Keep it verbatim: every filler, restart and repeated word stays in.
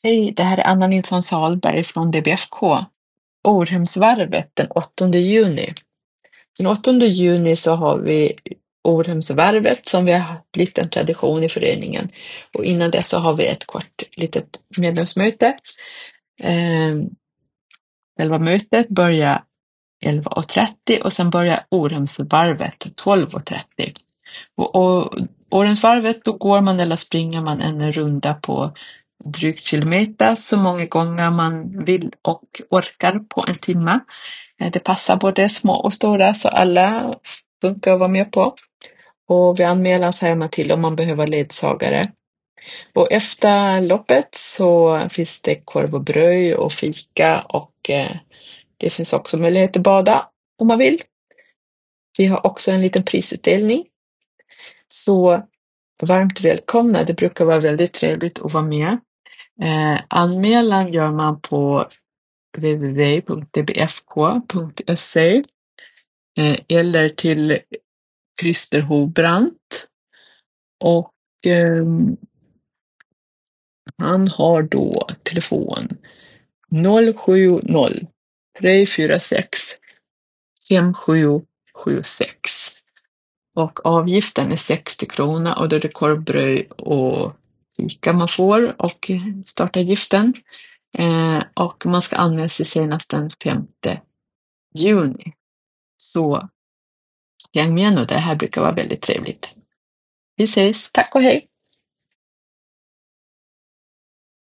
Hej, det här är Anna Nilsson Salberg från D B F K. Orhemsvarvet den åttonde juni. Den åttonde juni så har vi Orhemsvarvet som vi har blivit en tradition i föreningen. Och innan det så har vi ett kort litet medlemsmöte. Eh, själva mötet börjar elva och trettio och sen börjar Orhemsvarvet tolv och trettio. Och, och Orhemsvarvet, då går man eller springer man en runda på drygt kilometer så många gånger man vill och orkar på en timme. Eh, Det passar både små och stora så alla funkar att vara med på. Och vid anmälan säger man till om man behöver ledsagare. Och efter loppet så finns det korv och bröd och fika och eh, det finns också möjlighet att bada om man vill. Vi har också en liten prisutdelning. Så varmt välkomna, det brukar vara väldigt trevligt att vara med. Eh, anmälan gör man på w w w punkt d b f k punkt s e eh, eller till Christer Hovbrandt och eh, han har då telefon noll sju noll tre fyra sex fem sju sju sex och avgiften är sextio kronor och då är det korvbröd och fika man får och startavgiften. Eh, och man ska anmäla sig senast den femte juni. Så häng med nu, det här brukar vara väldigt trevligt. Vi ses, tack och hej!